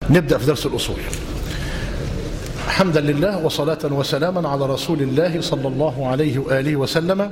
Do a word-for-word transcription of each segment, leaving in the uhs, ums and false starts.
نبدأ في درس الأصول. حمدا لله وصلاة وسلاما على رسول الله صلى الله عليه وآله وسلم.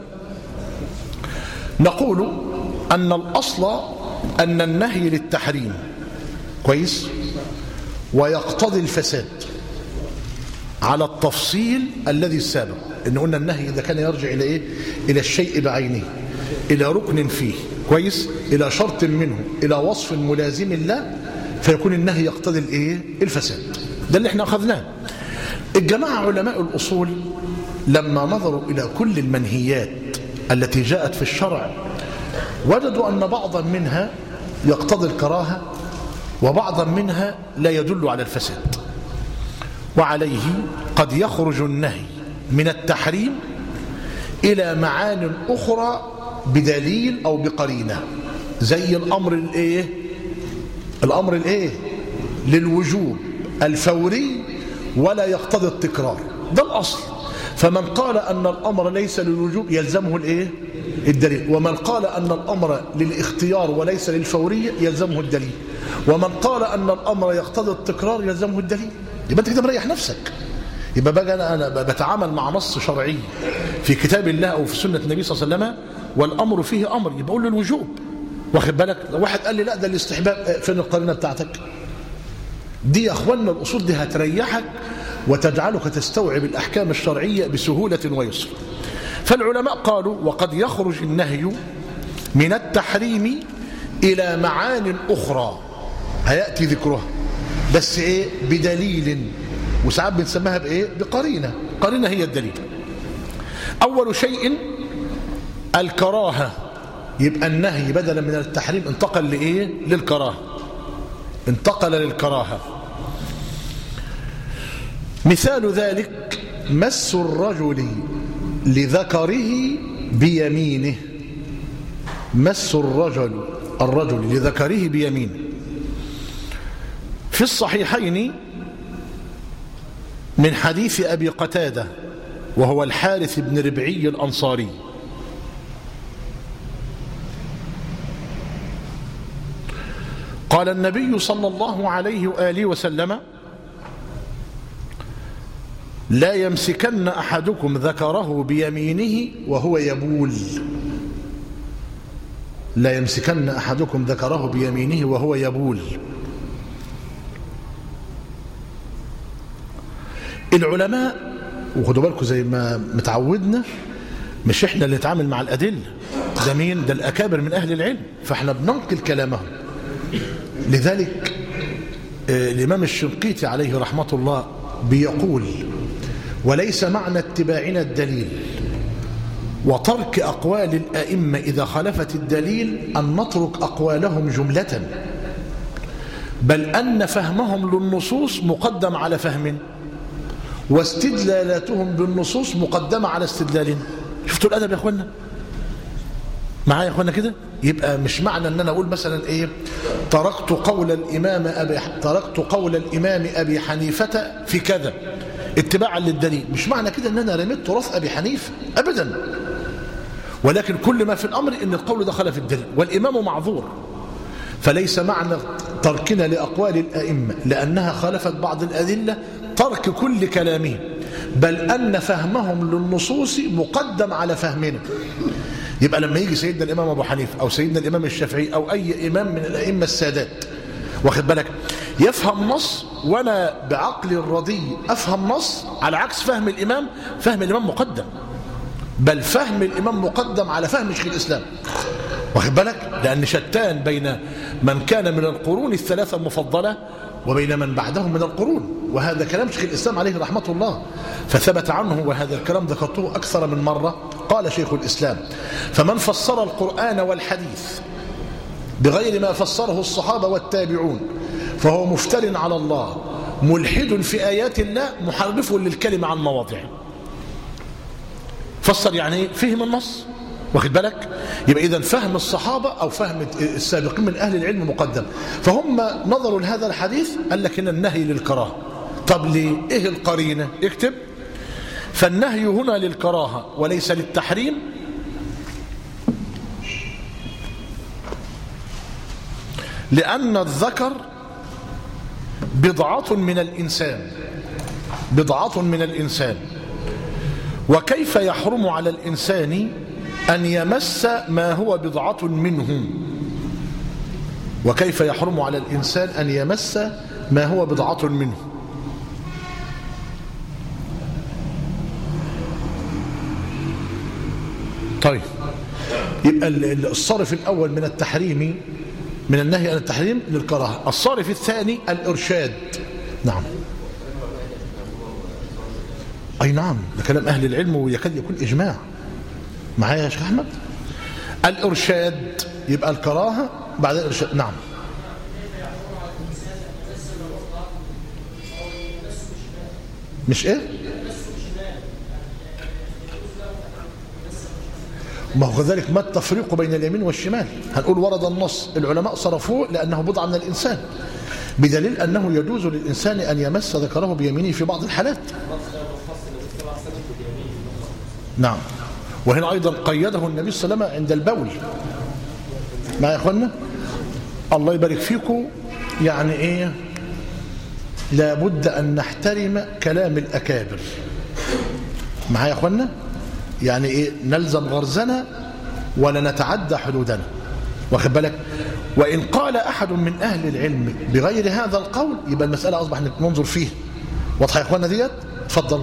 نقول أن الأصل أن النهي للتحريم كويس ويقتضي الفساد على التفصيل الذي سابق. إن قلنا النهي إذا كان يرجع إلى إيه؟ إلى الشيء بعينه، إلى ركن فيه كويس، إلى شرط منه، إلى وصف ملازم له، فيكون النهي يقتضي الإيه؟ الفساد. ده اللي احنا أخذناه. الجماعة علماء الأصول لما نظروا إلى كل المنهيات التي جاءت في الشرع وجدوا أن بعضا منها يقتضي الكراهة وبعضا منها لا يدل على الفساد، وعليه قد يخرج النهي من التحريم إلى معان أخرى بدليل أو بقرينة، زي الأمر الإيه؟ الأمر الإيه؟ للوجوب الفوري ولا يقتضي التكرار. ده الأصل. فمن قال أن الأمر ليس للوجوب يلزمه الإيه؟ الدليل. ومن قال أن الأمر للاختيار وليس للفورية يلزمه الدليل. ومن قال أن الأمر يقتضي التكرار يلزمه الدليل. يبقى أنت كده مريح نفسك. يبقى بقى أنا, أنا بتعامل مع نص شرعي في كتاب الله أو في سنة النبي صلى الله عليه وسلم والأمر فيه أمر، يبقى أقول له الوجوب. واخد بالك؟ لو واحد قال لي لا ده الاستحباب، فين القرينة بتاعتك؟ دي يا أخواننا الأصول دي هتريحك وتجعلك تستوعب الأحكام الشرعية بسهولة ويسر. فالعلماء قالوا وقد يخرج النهي من التحريم إلى معان أخرى هيأتي ذكرها، بس إيه؟ بدليل، وساعات بنسميها بإيه؟ بقرينة. قرينة هي الدليل. أول شيء الكراهة، يبقى النهي بدلا من التحريم انتقل لإيه؟ للكراهة، انتقل للكراهة. مثال ذلك مس الرجل لذكره بيمينه. مس الرجل الرجل لذكره بيمينه. في الصحيحين من حديث أبي قتادة وهو الحارث بن ربعي الأنصاري قال النبي صلى الله عليه وآله وسلم: لا يمسكن أحدكم ذكره بيمينه وهو يبول. لا يمسكن أحدكم ذكره بيمينه وهو يبول. العلماء وخدوا بالكم زي ما متعودنا مش احنا اللي نتعامل مع الأدلة، ده مين؟ ده الأكابر من أهل العلم، فاحنا بننقل كلامهم. لذلك الإمام الشنقيطي عليه رحمة الله بيقول: وليس معنى اتباعنا الدليل وترك أقوال الأئمة إذا خالفت الدليل أن نترك أقوالهم جملة، بل أن فهمهم للنصوص مقدم على فهمنا واستدلالاتهم بالنصوص مقدمة على استدلالنا. شفتوا الأدب يا أخوانا؟ معايا يا أخوانا كده؟ يبقى مش معنى أن أنا أقول مثلا إيه تركت قول الإمام أبي تركت قول الإمام أبي حنيفة في كذا اتباعا للدليل، مش معنى كده أن أنا رميت تراث أبي حنيفة أبدا، ولكن كل ما في الأمر أن القول دخل في الدليل والإمام معذور. فليس معنى تركنا لأقوال الأئمة لأنها خالفت بعض الأدلة ترك كل كلامهم، بل أن فهمهم للنصوص مقدم على فهمنا. يبقى لما يجي سيدنا الإمام أبو حنيفة أو سيدنا الإمام الشافعي أو أي إمام من الأئمة السادات واخد بالك يفهم نص وأنا بعقل الرضي أفهم نص على عكس فهم الإمام، فهم الإمام مقدم، بل فهم الإمام مقدم على فهم شيخ الإسلام واخد بالك، لأن شتان بين من كان من القرون الثلاثة المفضلة وبين من بعدهم من القرون، وهذا كلام شيخ الإسلام عليه رحمة الله. فثبت عنه، وهذا الكلام ذكرته أكثر من مرة، قال شيخ الإسلام: فمن فسر القرآن والحديث بغير ما فسره الصحابة والتابعون فهو مفتر على الله ملحد في آيات الله محرف للكلمة عن مواضعه. فسر يعني فهم النص واخد بالك. يبقى إذن فهم الصحابة أو فهم السابقين من أهل العلم مقدم، فهم نظروا لهذا الحديث قال لك هنا النهي للكراهة. طب ليه؟ إيه القرينة؟ اكتب: فالنهي هنا للكراهة وليس للتحريم، لأن الذكر بضعة من الإنسان، بضعة من الإنسان. وكيف يحرم على الإنسان أن يمس ما هو بضعة منه؟ وكيف يحرم على الإنسان أن يمس ما هو بضعة منه؟ طيب، يبقى الصارف الأول من التحريم، من النهي عن التحريم للكراهة. الصارف الثاني الإرشاد. نعم، أي نعم، ده كلام أهل العلم ويكاد يكون إجماع. معايا يا شيخ أحمد؟ الإرشاد يبقى الكراهة بعد الإرشاد. نعم. مش إيه؟ ما هو كذلك ما التفريق بين اليمين والشمال؟ هنقول ورد النص، العلماء صرفوه لأنه بضعة من الإنسان، بدليل أنه يجوز للإنسان أن يمس ذكره بيمينه في بعض الحالات. نعم. وهنا أيضا قيده النبي صلى الله عليه وسلم عند البول. ما يا أخوانا الله يبارك فيكم، يعني إيه، لابد أن نحترم كلام الأكابر. معايا يا أخوانا، يعني إيه، نلزم غرزنا ولا نتعدى حدودنا، واخد بالك. وإن قال أحد من أهل العلم بغير هذا القول يبقى المسألة أصبح ننظر فيه. واضحة يا أخوانا ديت؟ تفضل.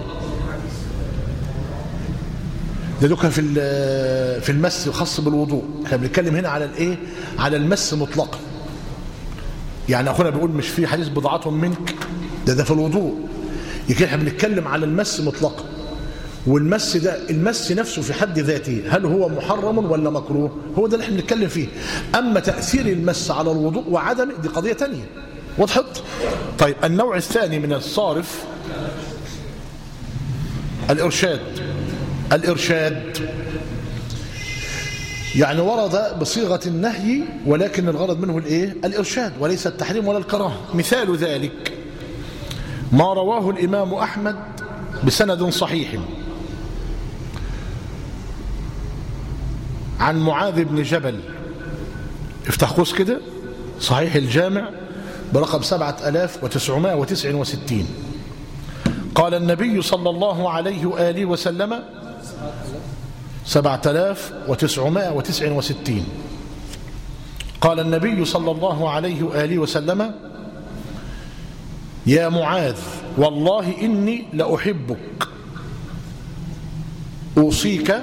ده دوكا في في المس الخاص بالوضوء. احنا بنتكلم هنا على الايه، على المس مطلقا. يعني اخونا بيقول مش في حديث بضعة منك، ده ده في الوضوء. يمكن احنا بنتكلم على المس مطلقا، والمس ده المس نفسه في حد ذاته هل هو محرم ولا مكروه؟ هو ده اللي احنا بنتكلم فيه. اما تأثير المس على الوضوء وعدمه دي قضية تانية. وضحت؟ طيب، النوع الثاني من الصارف الإرشاد. الإرشاد يعني ورد بصيغة النهي ولكن الغرض منه الإيه؟ الإرشاد وليس التحريم ولا الكراهة. مثال ذلك ما رواه الإمام أحمد بسند صحيح عن معاذ بن جبل. افتح قوس كده، صحيح الجامع برقم سبعة آلاف وتسعمائة وتسعة وستين. قال النبي صلى الله عليه وآله وسلم سبعة آلاف وتسعمائة وتسعة وستين. قال النبي صلى الله عليه وآله وسلم يا معاذ والله إني لأحبك أوصيك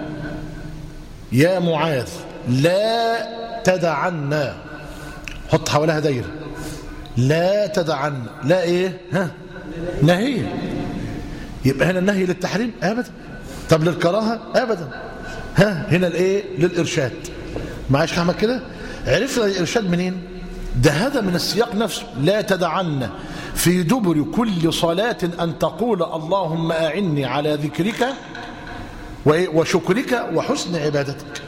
يا معاذ لا تدعنا، حط حولها دايره، لا تدعنا، لا ايه، ها، نهي. يبقى هنا النهي للتحريم ابدا. طب للكراهه ابدا. ها، هنا الايه، للارشاد. معاش احمد كده؟ عرفنا الارشاد منين؟ ده هذا من السياق نفسه. لا تدعنا في دبر كل صلاة أن تقول اللهم أعني على ذكرك وشكرك وحسن عبادتك.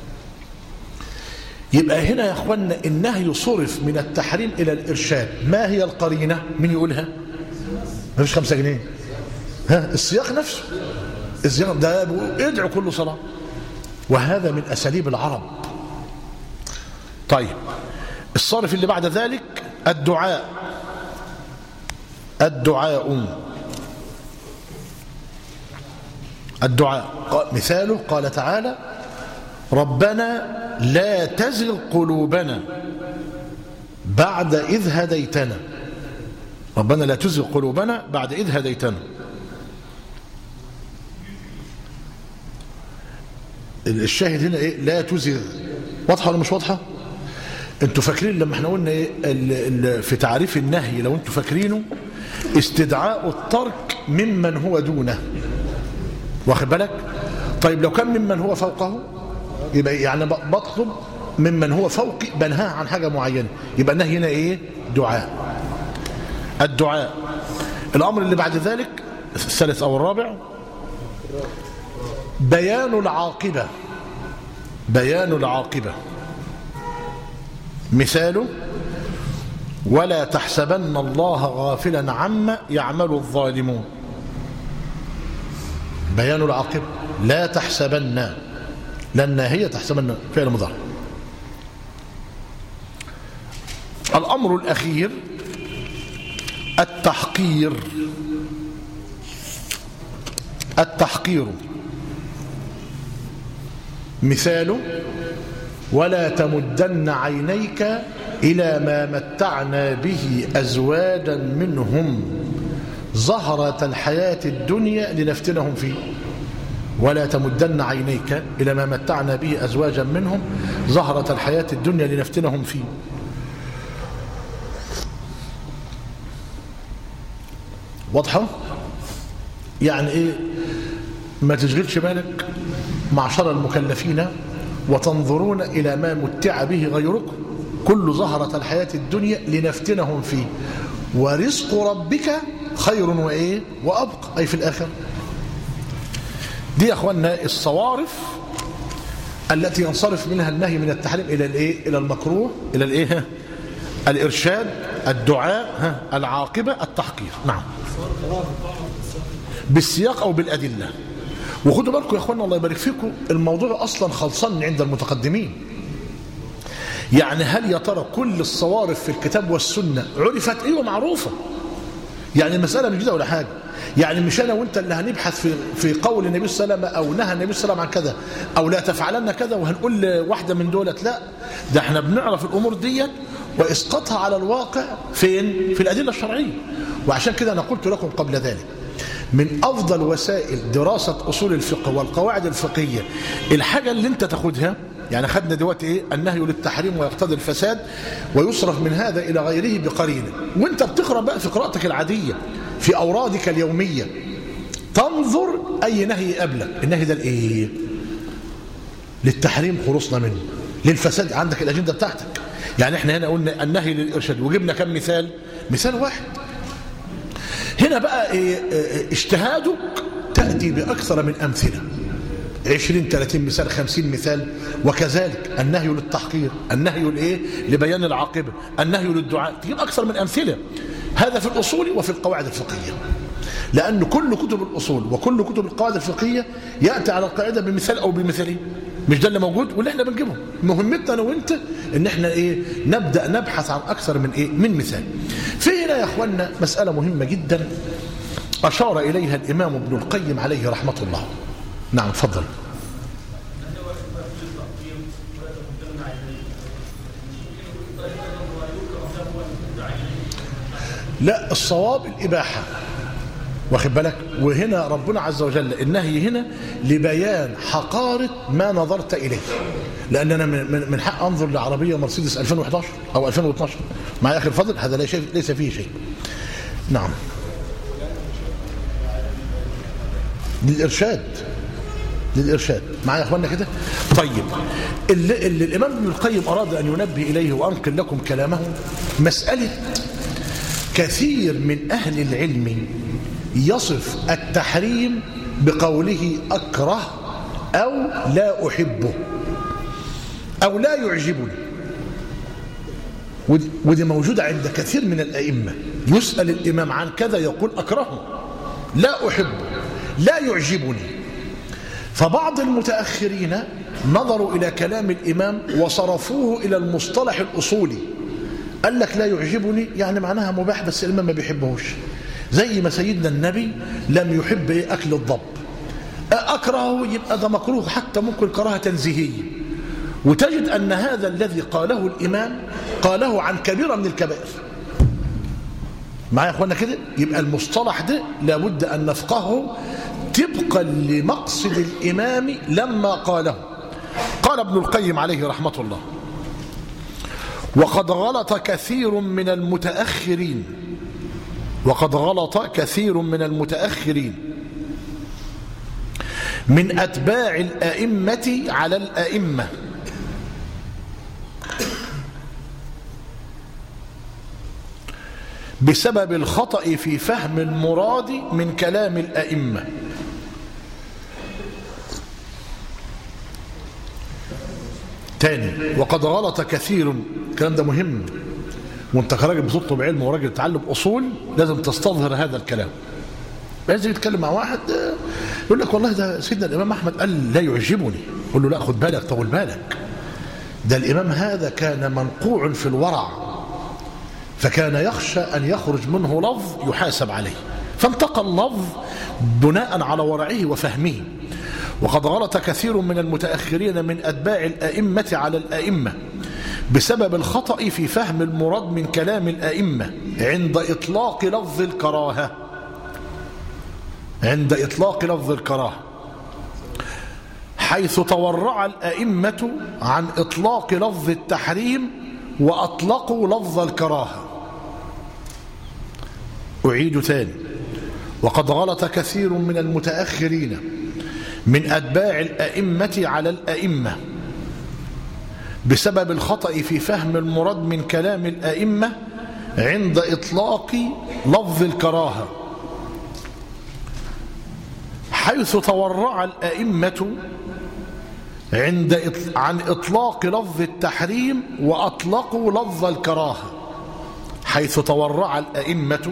يبقى هنا يا أخوانا النهي صرف من التحريم إلى الإرشاد. ما هي القرينة؟ من يقولها؟ ما فيش خمسة جنيه. ها، السياق نفسه. السياق ده ادعو كل صلاة، وهذا من أساليب العرب. طيب، الصارف اللي بعد ذلك الدعاء. الدعاء الدعاء مثاله قال تعالى ربنا لا تزغ قلوبنا بعد إذ هديتنا. ربنا لا تزغ قلوبنا بعد إذ هديتنا. الشاهد هنا إيه؟ لا تزغ. واضحة ولا مش واضحة؟ انتوا فاكرين لما احنا قلنا ايه في تعريف النهي، لو انتوا فاكرينه، استدعاء الترك ممن هو دونه، واخد بالك؟ طيب لو كان ممن هو فوقه يبقى يعني بطلب ممن هو فوقي بنهاه عن حاجة معينة، يبقى النهي هنا ايه؟ دعاء. الدعاء. الامر اللي بعد ذلك الثالث او الرابع بيان العاقبة. بيان العاقبة مثاله ولا تحسبن الله غافلا عما يعمل الظالمون. بيان العاقبة. لا تحسبن، لأن هي تحسبن فعل مضارع. الأمر الأخير التحقير التحقير مثاله: ولا تمدن عينيك إلى ما متعنا به أزواجا منهم زهرة الحياة الدنيا لنفتنهم فيه. ولا تمدن عينيك إلى ما متعنا به أزواجا منهم زهرة الحياة الدنيا لنفتنهم فيه. واضحة؟ يعني إيه؟ ما تشغلش بالك معشر المكلفين وتنظرون إلى ما متع به غيركم كل زهرة الحياة الدنيا لنفتنهم فيه ورزق ربك خير وإيه وأبقى، أي في الآخر. دي يا أخوانا الصوارف التي ينصرف منها النهي من التحريم إلى الإيه؟ إلى المكروه، إلى الإيه؟ الإرشاد، الدعاء، العاقبة، التحقير. نعم، بالسياق أو بالأدلة. وخدوا بالكم يا أخوانا الله يبارك فيكم، الموضوع أصلا خلصان عند المتقدمين. يعني هل يا ترى كل الصوارف في الكتاب والسنة عرفت؟ ايوه معروفة. يعني المسألة مش جديدة ولا حاجة. يعني مش أنا وأنت اللي هنبحث في في قول النبي صلى الله عليه وسلم أو نهى النبي صلى الله عليه وسلم عن كذا أو لا تفعلن كذا وهنقول واحدة من دولت. لا، ده احنا بنعرف الأمور ديت وإسقاطها على الواقع فين؟ في الأدلة الشرعية. وعشان كده أنا قلت لكم قبل ذلك من أفضل وسائل دراسة أصول الفقه والقواعد الفقهية الحاجة اللي أنت تاخدها. يعني خدنا دلوقتي ايه؟ النهي للتحريم ويقتضي الفساد ويصرف من هذا الى غيره بقرينه. وانت بتقرا بقى في قراءتك العاديه في اورادك اليوميه تنظر اي نهي قبلك. النهي ده الايه؟ للتحريم خلصنا منه، للفساد عندك الاجنده بتاعتك. يعني احنا هنا قلنا النهي للارشاد وجبنا كم مثال؟ مثال واحد. هنا بقى إيه؟ اجتهادك تاتي باكثر من امثله، عشرين ثلاثين مثال، خمسين مثال. وكذلك النهي للتحقير، النهي لإيه؟ لبيان العاقبة، النهي للدعاء، تجيب أكثر من أمثلة. هذا في الأصول وفي القواعد الفقهية، لأن كل كتب الأصول وكل كتب القواعد الفقهية يأتي على القاعدة بمثال أو بمثالين. مش ده اللي موجود واللي احنا بنجيبه. مهمتنا أنا وأنت إن احنا إيه؟ نبدأ نبحث عن أكثر من إيه؟ من مثال. في هنا يا أخوانا مسألة مهمة جدا أشار إليها الإمام ابن القيم عليه رحمة الله. نعم، تفضل. لا، الصواب الإباحة، واخد بالك. وهنا ربنا عز وجل النهي هنا لبيان حقارة ما نظرت إليه. لأن أنا من حق أنظر لعربية مرسيدس ألفين وإحدى عشر أو ألفين واثني عشر مع آخر فضل، هذا ليس فيه شيء. نعم، للإرشاد، للإرشاد معايا يا أخوانا كده. طيب، اللي, اللي الإمام ابن القيم أراد أن ينبه إليه وأنقل لكم كلامه مسألة كثير من أهل العلم يصف التحريم بقوله أكره أو لا أحبه أو لا يعجبني. ودي موجودة عند كثير من الأئمة. يسأل الإمام عن كذا يقول أكرهه، لا أحبه، لا يعجبني. فبعض المتأخرين نظروا إلى كلام الإمام وصرفوه إلى المصطلح الأصولي. قال لك لا يعجبني يعني معناها مباح بس الإمام ما بيحبهوش، زي ما سيدنا النبي لم يحب إيه؟ أكل الضب. أكرهه يبقى ده مكروه، حتى ممكن كراهة تنزيهية. وتجد أن هذا الذي قاله الإمام قاله عن كبيرة من الكبائر. معايا يا أخوانا كده؟ يبقى المصطلح ده لابد أن نفقهه طبقا لمقصد الإمام لما قاله. قال ابن القيم عليه رحمة الله: وقد غلط كثير من المتأخرين وقد غلط كثير من المتأخرين من أتباع الأئمة على الأئمة بسبب الخطأ في فهم المراد من كلام الأئمة. تاني، وقد غلط كثير. الكلام ده مهم، وانت كراجل بتطلب علم وراجل تعلم أصول لازم تستظهر هذا الكلام. لازم يتكلم مع واحد يقول لك والله ده سيدنا الإمام أحمد قال لا يعجبني، قل له لا، خد بالك، طول بالك، ده الإمام هذا كان منقوع في الورع، فكان يخشى أن يخرج منه لفظ يحاسب عليه، فانتقى اللفظ بناء على ورعه وفهمه. وقد غلط كثير من المتأخرين من أتباع الأئمة على الأئمة بسبب الخطأ في فهم المراد من كلام الأئمة عند إطلاق لفظ الكراهة عند إطلاق لفظ الكراهة حيث تورع الأئمة عن إطلاق لفظ التحريم وأطلقوا لفظ الكراهة. أعيد ثاني: وقد غلط كثير من المتأخرين من أتباع الأئمة على الأئمة بسبب الخطأ في فهم المراد من كلام الأئمة عند إطلاق لفظ الكراهة حيث تورع الأئمة عند عن إطلاق لفظ التحريم وأطلقوا لفظ الكراهة حيث تورع الأئمة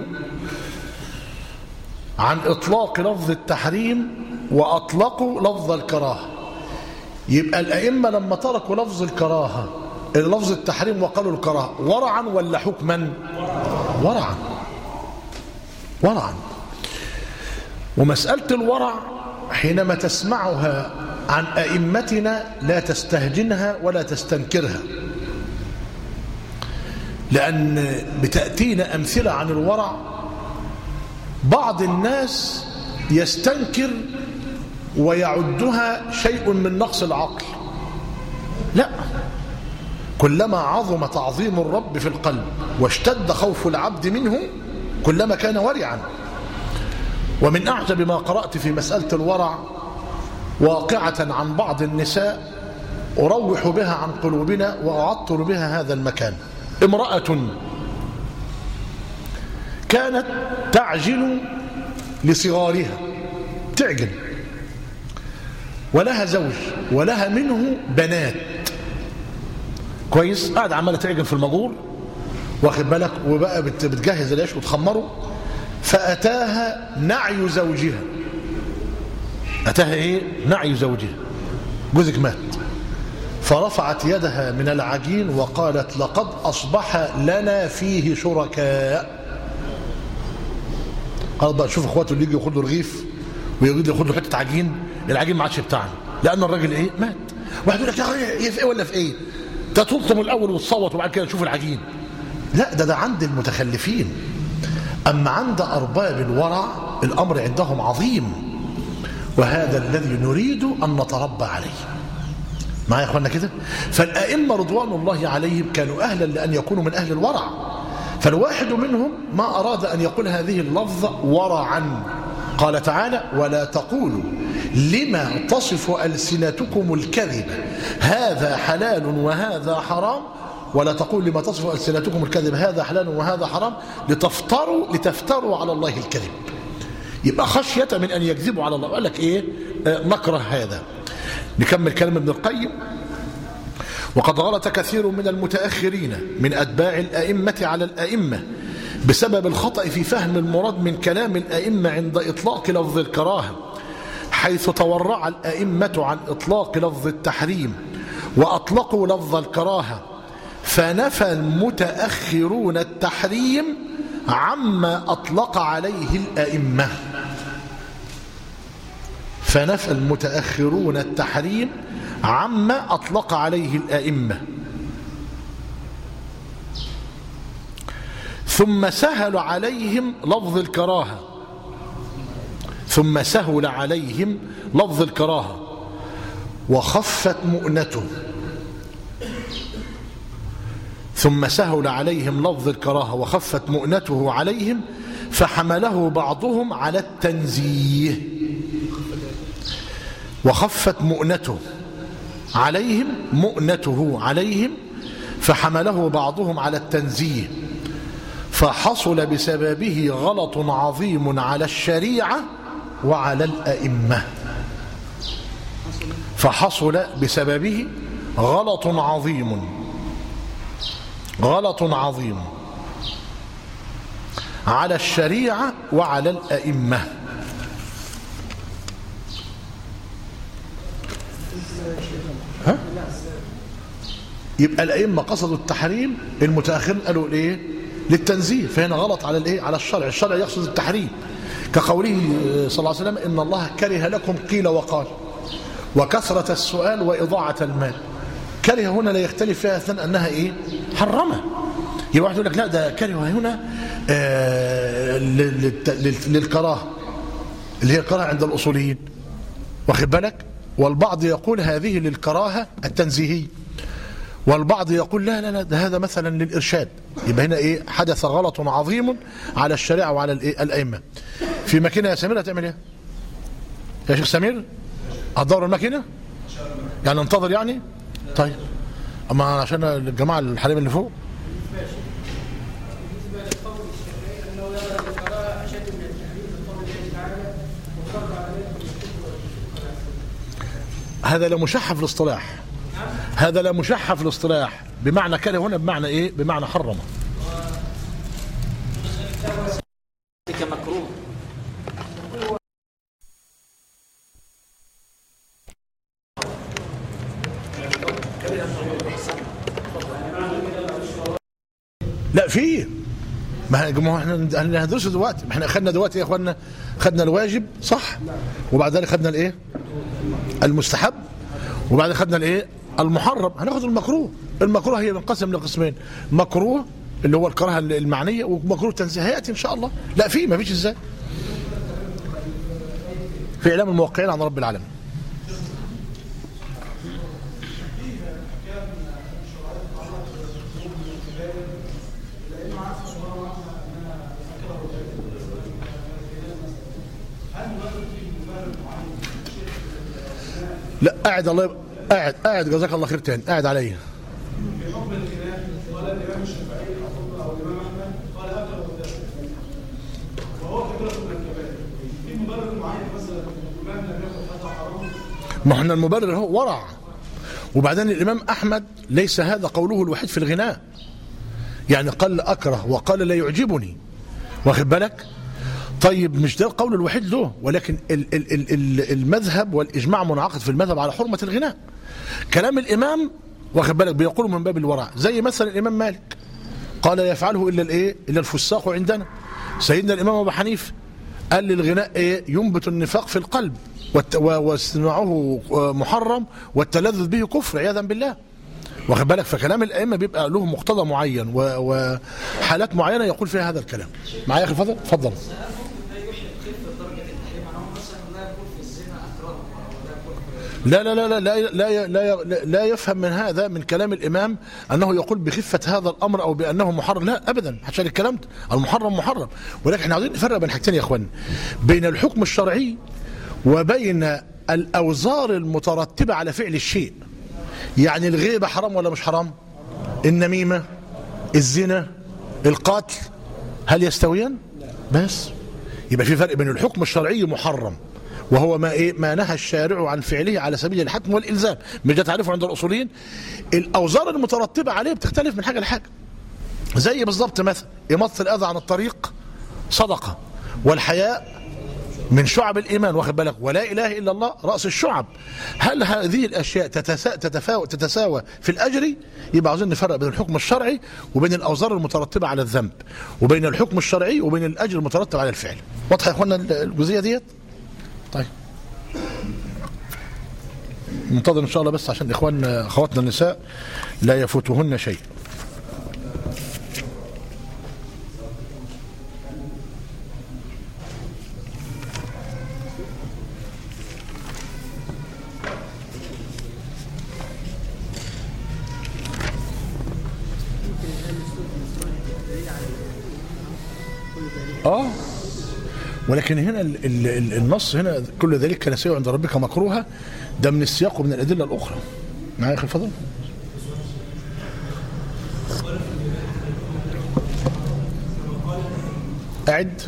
عن إطلاق لفظ التحريم وأطلقوا لفظ الكراهة. يبقى الأئمة لما تركوا لفظ الكراهة لفظ التحريم وقالوا الكراهة ورعا ولا حكما؟ ورعا ورعا. ومسألة الورع حينما تسمعها عن أئمتنا لا تستهجنها ولا تستنكرها، لأن بتأتينا أمثلة عن الورع بعض الناس يستنكر ويعدها شيء من نقص العقل. لا، كلما عظم تعظيم الرب في القلب واشتد خوف العبد منه كلما كان ورعا. ومن أعجب ما قرأت في مسألة الورع واقعة عن بعض النساء أروح بها عن قلوبنا وأعطر بها هذا المكان. امرأة كانت تعجل لصغارها، تعجل، ولها زوج ولها منه بنات، كويس، قاعد عماله تعجل في المجور، واخد بالك، وبقى بتجهز العيش وتخمره، فأتاها نعي زوجها. أتاها إيه؟ نعي زوجها، جوزك مات. فرفعت يدها من العجين وقالت: لقد أصبح لنا فيه شركاء. قال بقى شوف اخواته اللي يجي ياخد له رغيف ويجي ياخد له حته عجين، العجين ما عادش بتاعنا لان الراجل ايه؟ مات. واحد يقول لك يا اخي في ايه ولا في ايه؟ ده تلطم الاول وتصوت وبعد كده نشوف العجين. لا، ده ده عند المتخلفين. اما عند ارباب الورع الامر عندهم عظيم، وهذا الذي نريد ان نتربى عليه. معايا يا اخوانا كده؟ فالائمه رضوان الله عليهم كانوا اهلا لان يكونوا من اهل الورع، فالواحد منهم ما أراد أن يقول هذه اللفظة ورعا. قال تعالى: ولا تقولوا لما تصف ألسنتكم الكذب هذا حلال وهذا حرام، ولا تقولوا لما تصف ألسنتكم الكذب هذا حلال وهذا حرام لتفتروا لتفتروا على الله الكذب. يبقى خشية من أن يكذبوا على الله. قال لك إيه؟ آه نكره هذا. نكمل كلام ابن القيم: وقد غلط كثير من المتأخرين من أتباع الأئمة على الأئمة بسبب الخطأ في فهم المراد من كلام الأئمة عند إطلاق لفظ الكراهة حيث تورع الأئمة عن إطلاق لفظ التحريم وأطلقوا لفظ الكراهة، فنفى المتأخرون التحريم عما أطلق عليه الأئمة فنفى المتأخرون التحريم عما أطلق عليه الأئمة، ثم سهل عليهم لفظ الكراهة ثم سهل عليهم لفظ الكراهة وخفت مؤنته ثم سهل عليهم لفظ الكراهة وخفت مؤنته عليهم فحمله بعضهم على التنزيه وخفت مؤنته عليهم مؤنته عليهم فحمله بعضهم على التنزيه، فحصل بسببه غلط عظيم على الشريعة وعلى الأئمة فحصل بسببه غلط عظيم غلط عظيم على الشريعة وعلى الأئمة. ها؟ يبقى الأئمة قصدوا التحريم، المتأخرين قالوا الايه؟ للتنزيه، فهنا غلط على الايه؟ على الشرع. الشرع يقصد التحريم، كقوله صلى الله عليه وسلم إن الله كره لكم قيل وقال وكثرة السؤال وإضاعة المال. كره هنا لا يختلف فيها اثنان أنها إيه؟ حرمة. يبقى واحد يقول لك لا ده كره هنا آه للكراهة اللي هي الكراهة عند الأصوليين، واخد بالك؟ والبعض يقول هذه للكراهة التنزيهية، والبعض يقول لا لا لا ده هذا مثلا للإرشاد. يبقى هنا إيه؟ حدث غلط عظيم على الشريعة وعلى الأئمة. في ماكينة يا سمير هتعمل إيه؟ يا شيخ سمير هتدور الماكينة؟ يعني انتظر يعني؟ طيب أما عشان الجماعة الحريم اللي فوق هذا لا مشحف الاصطلاح، هذا لا مشحف الاصطلاح بمعنى كره هنا بمعنى ايه؟ بمعنى حرمه. كمكروه. لا فيه، ما احنا هندرسه دلوقتي، احنا اخذنا دلوقتي يا اخوانا، خدنا الواجب صح، وبعد ذلك خدنا الايه؟ المستحب، وبعد خدنا الايه؟ المحرم. هناخد المكروه. المكروه هي منقسم لقسمين، مكروه اللي هو الكراهه المعنيه، ومكروه تنزيه. هياتي ان شاء الله. لا في، ما فيش ازاي. في اعلام الموقعين عن رب العالمين. لا قاعد الله يبقى. قاعد قاعد جزاك الله خير تاني، قاعد عليا. في حكم الخلاف قال الامام الشافعي او الامام احمد قال هذا هو الدافع وهو كبيره من الكبائر. في مبرر معين مثلا الامام لم يكن هذا حرام؟ ما احنا المبرر هو ورع. وبعدين الامام احمد ليس هذا قوله الوحيد في الغناء، يعني قال اكره وقال لا يعجبني، واخد بالك؟ طيب مش ده القول الوحيد له، ولكن ال ال ال المذهب والإجماع منعقد في المذهب على حرمة الغناء. كلام الإمام واخد بالك بيقول من باب الورع، زي مثلا الإمام مالك قال لا يفعله إلا الإيه؟ إلا الفساق عندنا. سيدنا الإمام أبو حنيفة قال للغناء إيه؟ ينبت النفاق في القلب، واستماعه محرم والتلذذ به كفر عياذا بالله، واخد بالك؟ فكلام الأئمة بيبقى له مقتضى معين وحالات معينة يقول فيها هذا الكلام. معايا أخي الفضل؟ اتفضل. لا لا لا لا لا لا لا, لا يفهم من هذا من كلام الإمام أنه يقول بخفة هذا الأمر أو بأنه محرم. لا أبدا، عشان الكلام المحرم محرم. ولكن احنا عاوزين نفرق بين حاجتين يا إخوان، بين الحكم الشرعي وبين الأوزار المترتبة على فعل الشيء. يعني الغيبة حرام ولا مش حرام؟ النميمة، الزنا، القتل، هل يستويان؟ بس يبقى في فرق بين الحكم الشرعي محرم وهو ما ايه؟ ما نهى الشارع عن فعله على سبيل الحتم والالزام، مش ده تعرفه عند الاصوليين. الاوزار المترتبه عليه بتختلف من حاجه لحاجه. زي بالظبط مثلا اماطه الاذى عن الطريق صدقه، والحياء من شعب الايمان، واخد بالك؟ ولا اله الا الله راس الشعب. هل هذه الاشياء تتسا... تتفاوت تتساوى في الاجر؟ يبقى عاوزين نفرق بين الحكم الشرعي وبين الاوزار المترتبه على الذنب، وبين الحكم الشرعي وبين الاجر المترتب على الفعل. واضحه يا اخوانا الجزئيه ديت؟ طيب ننتظر ان شاء الله بس عشان اخواننا اخواتنا النساء لا يفوتهن شيء. اه ولكن هنا ال ال النص هنا كل ذلك كان سيء عند ربك مكروها، ده من السياق ومن الأدلة الأخرى. معايا أخي الفضل؟ أعد.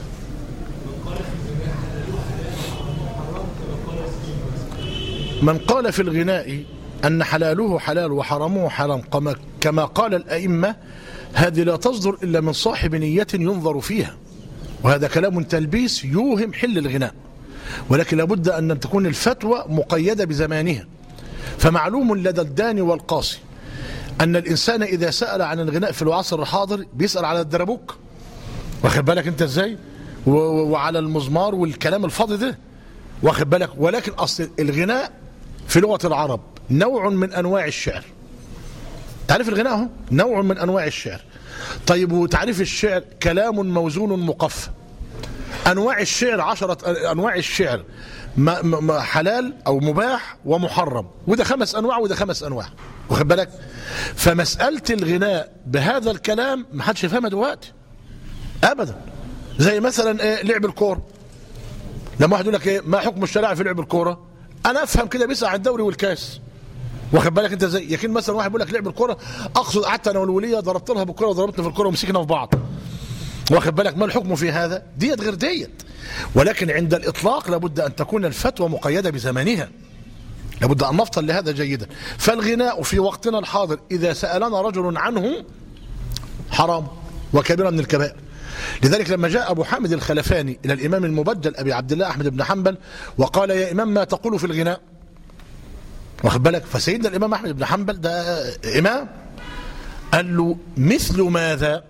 من قال في الغناء أن حلاله حلال وحرامه حرام كما قال الأئمة، هذه لا تصدر إلا من صاحب نية ينظر فيها، وهذا كلام تلبيس يوهم حل الغناء، ولكن لابد أن تكون الفتوى مقيدة بزمانها. فمعلوم لدى الداني والقاصي أن الإنسان إذا سأل عن الغناء في العصر الحاضر بيسأل على الدربوك، واخد بالك أنت إزاي، وعلى المزمار والكلام الفاضي ده، واخد بالك. ولكن أصل الغناء في لغة العرب نوع من أنواع الشعر. تعريف الغناء هو نوع من أنواع الشعر. طيب وتعريف الشعر كلام موزون مقفى. أنواع الشعر عشرة أنواع الشعر، حلال أو مباح ومحرم، وده خمس أنواع وده خمس أنواع، واخد بالك. فمسألة الغناء بهذا الكلام ما حدش يفهمها دلوقتي أبدا. زي مثلا إيه لعب الكورة، لما واحد يقول لك إيه ما حكم الشريعة في لعب الكورة، أنا أفهم كده بيسأل عن الدوري والكاس، واخد بالك انت ازاي. لكن مثلا واحد بيقول لك لعب الكوره، اقصد قعدت انا والوليه ضربت لها بالكوره وضربتنا في الكوره ومسكنا في بعض، واخد بالك. ما الحكم في هذا؟ ديت غير ديت. ولكن عند الاطلاق لابد ان تكون الفتوى مقيده بزمانها، لابد ان نفطن لهذا جيدا. فالغناء في وقتنا الحاضر اذا سالنا رجل عنه حرام وكبيره من الكبائر. لذلك لما جاء ابو حامد الخلفاني الى الامام المبجل ابي عبد الله احمد بن حنبل وقال يا امام ما تقول في الغناء، واخد بالك. فسيدنا الامام احمد بن حنبل ده امام، قال له مثل ماذا؟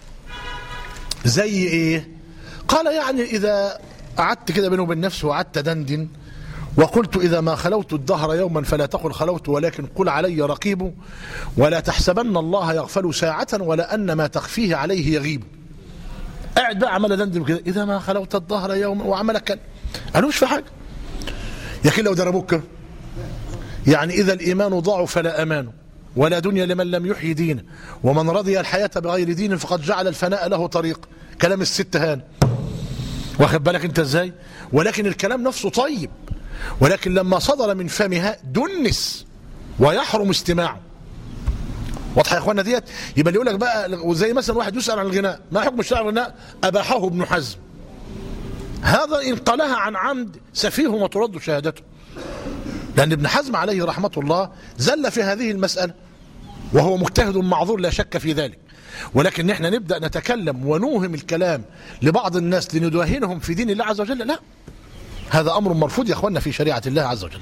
زي ايه؟ قال يعني اذا قعدت كده بينه وبين نفسه وقعدت دندن وقلت اذا ما خلوت الدهر يوما فلا تقل خلوت ولكن قل علي رقيب، ولا تحسبن الله يغفل ساعة ولا ان ما تخفيه عليه يغيب. قاعد بقى عمال دندن كده اذا ما خلوت الدهر يوما وعمل كان قالوا مش في حاجه. لكن لو ضربوك يعني إذا الإيمان ضاع فلا أمان ولا دنيا لمن لم يحيي دينه ومن رضي الحياة بغير دين فقد جعل الفناء له طريق. كلام الست هان، واخد بالك انت ازاي. ولكن الكلام نفسه طيب، ولكن لما صدر من فمها دنس ويحرم استماعه. واضحه يا اخوانا ديت. يبقى اللي يقول لك بقى وزي مثلا واحد يسأل عن الغناء ما حكم الشرع الغناء؟ أباحه ابن حزم. هذا إن قالها عن عمد سفيه وترد شهادته، لأن ابن حزم عليه رحمة الله زل في هذه المسألة وهو مجتهد معذور لا شك في ذلك. ولكن نحن نبدأ نتكلم ونوهم الكلام لبعض الناس لندوهنهم في دين الله عز وجل، لا، هذا أمر مرفوض يا أخوانا في شريعة الله عز وجل.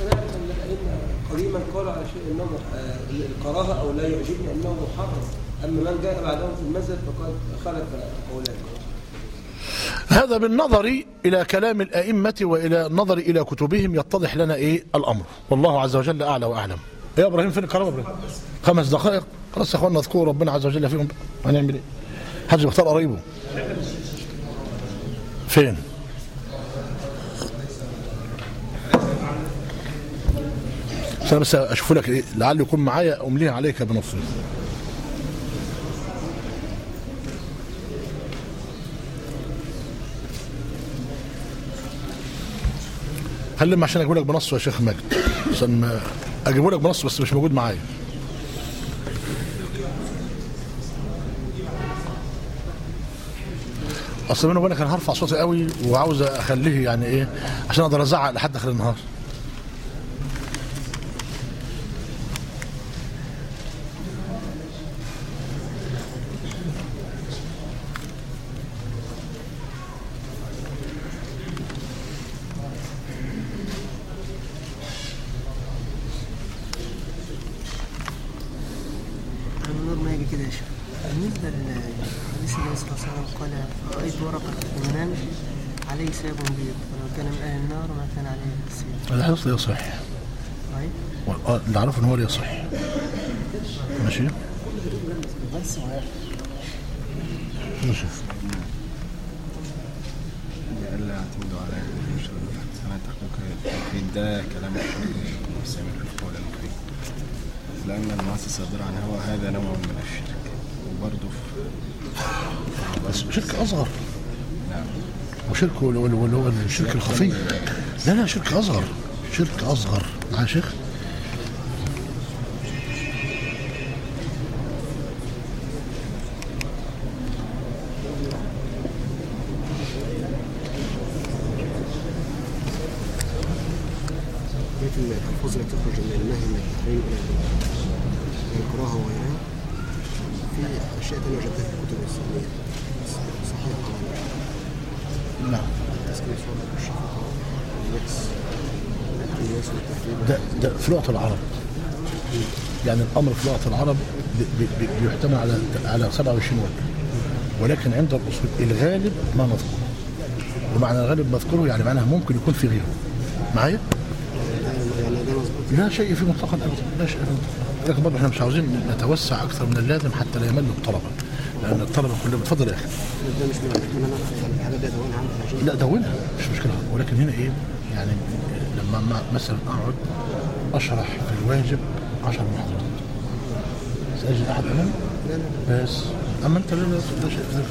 قديما قال على شيء أنه الكراهة أو لا يعجبني أنه محرم، أما من جاء بعدهم في المذهب فقد خالف قولان. هذا بالنظر إلى كلام الأئمة وإلى النظر إلى كتبهم يتضح لنا إيه الأمر، والله عز وجل أعلى وأعلم. يا إبراهيم فين الكلام؟ إبراهيم خمس دقائق خلاص يا أخوانا، اذكروا ربنا عز وجل فيهم. هنعمل إيه؟ حد بيختار قريبه فين؟ أنا بس أشوف لك إيه لعل يكون معايا أمليه عليك بنصري. هلم عشان اجيب لك بنص يا شيخ ماجد، عشان اجيبه لك بنص بس مش موجود معايا. اصل بيني وبينك انا هرفع صوتي قوي وعاوز اخليه يعني ايه عشان اقدر ازعق لحد اخر النهار. بالنسبة لحديث النبي صلى الله عليه وسلم قال رأيت ورقة في المنام عليه سيف بيض ولو كان من أهل النار ما كان عليه السيف. هذا حديث لا يصح. طيب اللي أعرفه إن هو لا يصح. ماشي؟ نشوف. ألا يعتمدوا على المشروع سنة تحقيق التوحيد ده كلام سامر في قول المكرم، لأن المعاصي الصادرة عن هو هذا نوع من الشرك وبرضه بس شرك أصغر. نعم. وشرك واللي هو الشرك الخفي. لا لا شرك أصغر، شرك أصغر. معايا شيخ؟ الألفاظ التي تخرج من النهي من التحريم إلى الكراهة وغيرها في أشياء تانية وجدتها في الكتب الإسلامية صحيحة نعم. تسكين صورة الشفقة والنقص والإلتماس والتحريم ده ده في لغة العرب. يعني الامر في لغه العرب بيحتمل على على سبعة وعشرين وجه، ولكن عند الاصول الغالب ما نذكره، ومعنى الغالب مذكره يعني معناه ممكن يكون في غيره. معايا؟ لا شيء في مطلقا ابدا، لا شيء في مطلقا، لكن برضه احنا مش عاوزين نتوسع اكثر من اللازم حتى لا يمل الطلبه، لان الطلبه كلهم. اتفضل يا اخي. لا دونها مش مشكله، ولكن هنا ايه يعني لما مثلا اقعد اشرح في الواجب عشر محاضرات سأجد احد امامي بس، اما انت لا لا شيء في ذلك.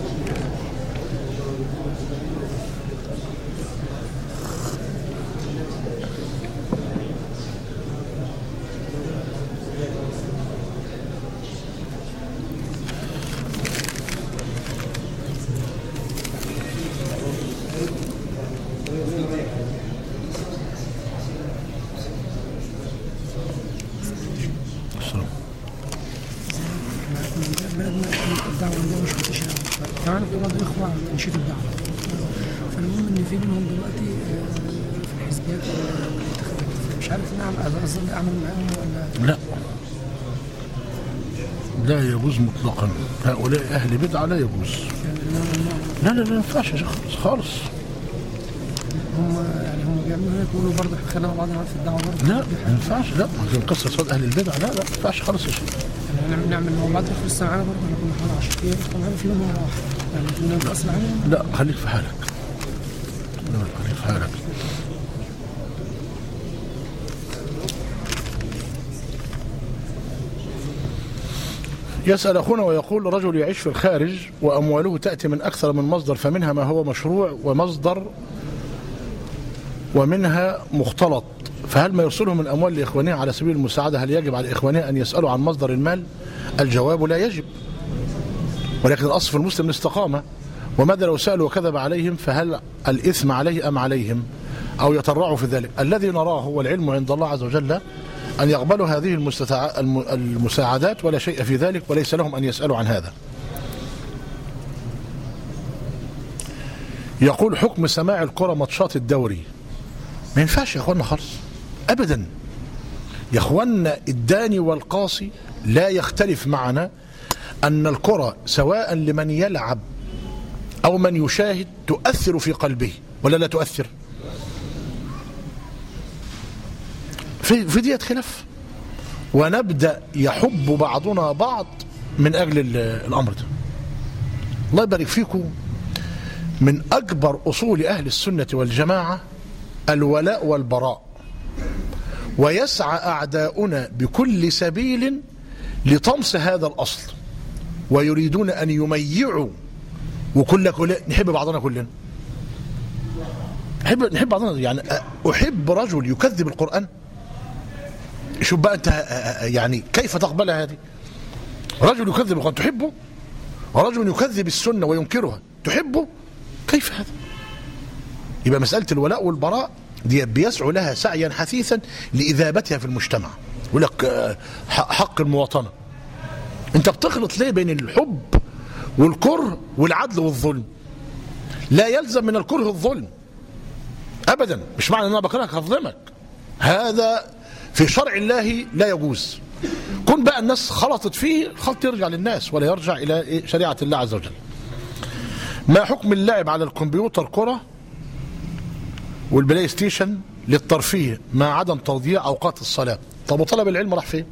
الدعوة عندنا مش منتشرة، كمان في بعض الإخوة تنشيط الدعوة، فالمهم إن في منهم دلوقتي في الحزبيات والانتخابات، مش عارف نعمل أظن أعمل معاهم ولا لا لا يجوز مطلقا، هؤلاء أهل بدعة لا يجوز. لا لا لا ما ينفعش يا شيخ خالص. هم يعني هم بيعملوا هيك يقولوا برضه خلينا بعض في الدعوة برضه. لا ما ينفعش، لا ما قصة صوت أهل البدع لا لا ما ينفعش خالص يا شيخ. يعني نعمل مع بعض في الساعة برضه، احنا كنا حوالي عشرة ايام طبعا في يوم واحد، يعني كنا نتأثر عليهم. لا خليك في حالك، لا خليك في حالك. يسأل أخونا ويقول رجل يعيش في الخارج وأمواله تأتي من أكثر من مصدر، فمنها ما هو مشروع ومصدر ومنها مختلط، فهل ما يرسله من أموال لإخوانه على سبيل المساعدة هل يجب على إخوانه أن يسألوا عن مصدر المال؟ الجواب لا يجب، ولكن الأصل في المسلم الاستقامة، وماذا لو سألوا وكذب عليهم فهل الإثم عليه أم عليهم أو يترعوا في ذلك؟ الذي نراه والعلم عند الله عز وجل أن يقبلوا هذه المساعدات ولا شيء في ذلك، وليس لهم أن يسألوا عن هذا. يقول حكم سماع الكرة ماتشات الدوري ما ينفعش يا اخوانا خالص ابدا يا اخوانا. الداني والقاصي لا يختلف معنا ان الكرة سواء لمن يلعب او من يشاهد تؤثر في قلبه ولا لا تؤثر، في في ديت خلاف، ونبدأ يحب بعضنا بعض من اجل الامر ده. الله يبارك فيكم. من اكبر اصول اهل السنة والجماعة الولاء والبراء، ويسعى أعداؤنا بكل سبيل لطمس هذا الأصل، ويريدون أن يميعوا وكل كل نحب بعضنا كلنا، نحب نحب بعضنا. يعني أحب رجل يكذب القرآن، شوف بقى أنت يعني كيف تقبل هذه؟ رجل يكذب القرآن تحبه، ورجل يكذب السنة وينكرها تحبه، كيف هذا؟ يبقى مسألة الولاء والبراء دي بيسعوا لها سعيا حثيثا لإذابتها في المجتمع. يقول لك حق المواطنة، انت بتخلط ليه بين الحب والكره والعدل والظلم؟ لا يلزم من الكره الظلم أبدا، مش معنى أن أنا بكرهك هظلمك، هذا في شرع الله لا يجوز. كن بقى الناس خلطت فيه خلط يرجع للناس ولا يرجع إلى شريعة الله عز وجل. ما حكم اللعب على الكمبيوتر كرة والبلاي ستيشن للترفيه مع عدم تضييع أوقات الصلاة؟ طب وطلب العلم راح فين؟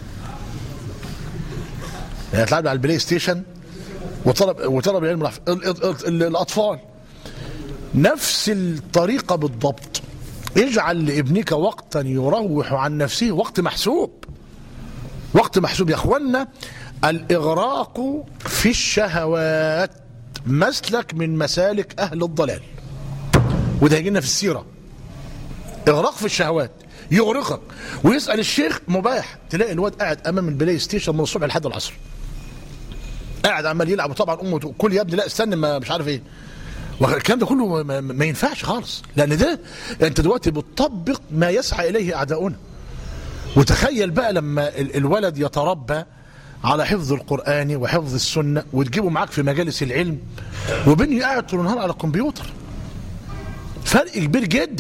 يعني تلعب على البلاي ستيشن وطلب وطلب العلم راح فين؟ الأطفال نفس الطريقة بالضبط. اجعل لابنك وقتا يروح عن نفسه، وقت محسوب، وقت محسوب. يا اخوانا الإغراق في الشهوات مسلك من مسالك أهل الضلال، وده هيجينا في السيرة. إغراق في الشهوات يغرقك، ويسأل الشيخ مباح، تلاقي الواد قاعد أمام البلاي ستيشن من الصبح لحد العصر، قاعد عمال يلعب، وطبعا أمه كل يا ابني لا استنى ما مش عارف إيه، والكلام ده كله ما, ما ينفعش خالص، لأن ده أنت دلوقتي بتطبق ما يسعى إليه أعداؤنا. وتخيل بقى لما الولد يتربى على حفظ القرآن وحفظ السنة، وتجيبه معاك في مجالس العلم، وبني قاعد طول النهار على الكمبيوتر، فرق كبير جدا.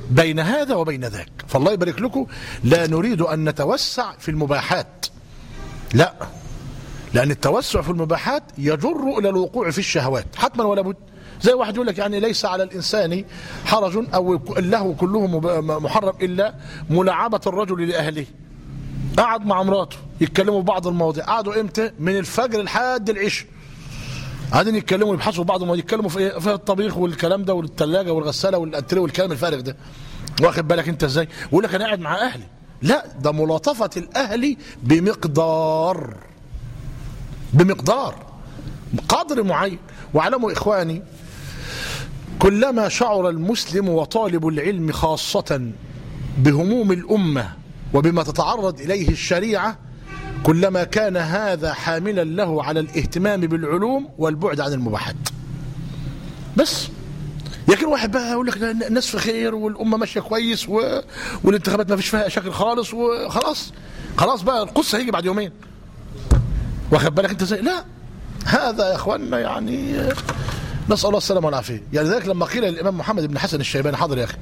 بين هذا وبين ذاك. فالله يبارك لكم لا نريد أن نتوسع في المباحات، لا، لأن التوسع في المباحات يجر إلى الوقوع في الشهوات حتما ولا بد. زي واحد يقول لك يعني ليس على الإنسان حرج أو اللهو كله محرم إلا ملاعبة الرجل لأهله. قعد مع مراته يتكلموا في بعض المواضيع، قعدوا امتى؟ من الفجر لحد العشاء قاعدين يتكلموا يبحثوا في بعض المواضيع، يتكلموا في ايه؟ في الطبيخ والكلام ده والثلاجه والغساله والانتريه والكلام الفارغ ده. واخد بالك انت ازاي؟ يقول لك انا قاعد مع اهلي. لا، ده ملاطفه الاهل بمقدار بمقدار قدر معين. واعلموا اخواني كلما شعر المسلم وطالب العلم خاصه بهموم الامه وبما تتعرض إليه الشريعة كلما كان هذا حاملا له على الاهتمام بالعلوم والبعد عن المباحات. بس لكن واحد بقى يقول لك الناس في خير والأمة ماشية كويس و... والانتخابات ما فيش فيها شكل خالص وخلاص خلاص بقى القصة هيجي بعد يومين. واخد بالك انت زي لا، هذا يا اخواننا يعني نسأل الله السلامة والعافية. يعني ذلك لما قيل للإمام محمد بن حسن الشيباني حاضر يا أخي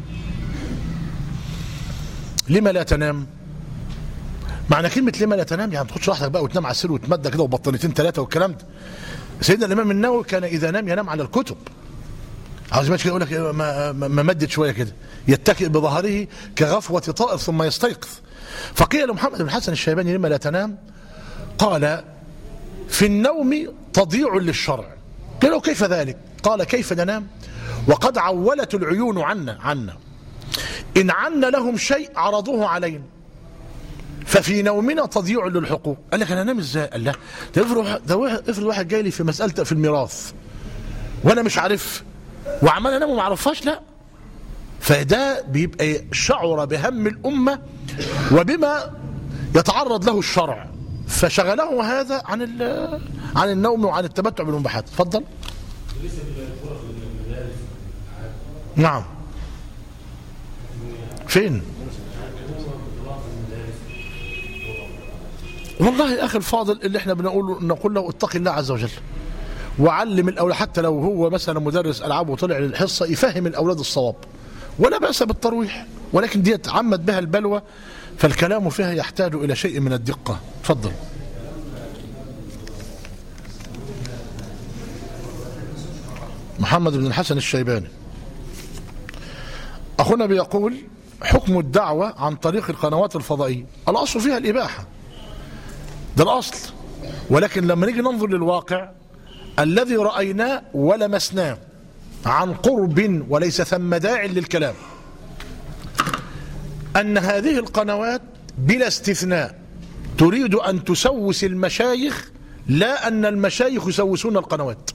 لما لا تنام؟ معنى كلمة لما لا تنام يعني ما تاخدش راحتك بقى وتنام على السرير وتمدى كده وبطنتين ثلاثة والكلام ده. سيدنا الإمام النووي كان إذا نام ينام على الكتب. عاوز ماشي كده يقول لك ما, ما مدد شوية كده يتكئ بظهره كغفوة طائر ثم يستيقظ. فقيل لمحمد بن حسن الشيباني لما لا تنام؟ قال في النوم تضييع للشرع. قال له كيف ذلك؟ قال كيف ننام وقد عولت العيون عنا عنا إن عنا لهم شيء عرضوه علينا ففي نومنا تضييع للحقوق. قال لك أنا أنام إزاي؟ قال لا، ده افرض واحد جاي لي في مسألة في الميراث وأنا مش عارف وعمال أنام وما أعرفهاش. لا، فده بيبقى شعر بهم الأمة وبما يتعرض له الشرع فشغله هذا عن عن النوم وعن التمتع بالمباحات. اتفضل. نعم. فين؟ والله يا أخي الفاضل اللي احنا بنقول نقول له اتق الله عز وجل وعلم الأولاد، حتى لو هو مثلا مدرس ألعاب وطلع للحصة يفهم الأولاد الصواب ولا بأس بالترويح، ولكن دي تعمد بها البلوى فالكلام فيها يحتاج إلى شيء من الدقة. تفضل. محمد بن الحسن الشيباني أخونا بيقول حكم الدعوة عن طريق القنوات الفضائية الأصل فيها الإباحة، ده الأصل، ولكن لما نيجي ننظر للواقع الذي رأيناه ولمسناه عن قرب وليس ثم داع للكلام أن هذه القنوات بلا استثناء تريد أن تسوس المشايخ لا أن المشايخ يسوسون القنوات.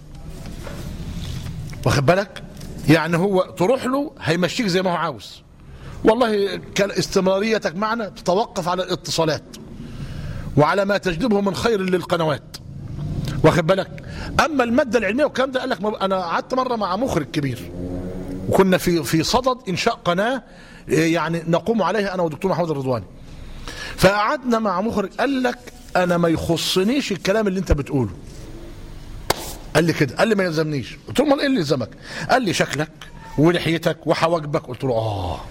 واخد بالك؟ يعني هو تروح له هيمشيك زي ما هو عاوز، والله استمراريتك معنا تتوقف على الاتصالات وعلى ما تجلبه من خير للقنوات. واخد بالك؟ اما الماده العلميه والكلام ده قال لك انا قعدت مره مع مخرج كبير وكنا في في صدد انشاء قناه يعني نقوم عليها انا والدكتور محمود الرضواني، فقعدنا مع مخرج قال لك انا ما يخصنيش الكلام اللي انت بتقوله. قال لي كده، قال لي ما يلزمنيش. قلت له امال ايه اللي يلزمك؟ قال لي شكلك ولحيتك وحواجبك. قلت له اه.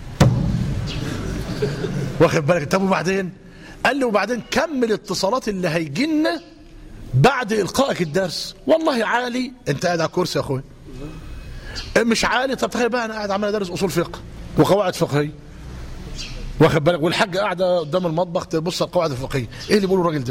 واخد بالك؟ طب وبعدين؟ قال لي وبعدين كم الاتصالات اللي هيجي لنا بعد القائك الدرس. والله عالي، انت قاعد على الكرسي يا اخويا مش عالي. طب تخيل بقى انا قاعد عمال ادرس اصول فقه وقواعد فقهيه، واخد بالك، والحاجه قاعده قدام المطبخ تبص على القواعد الفقهيه. ايه اللي بيقوله الراجل ده؟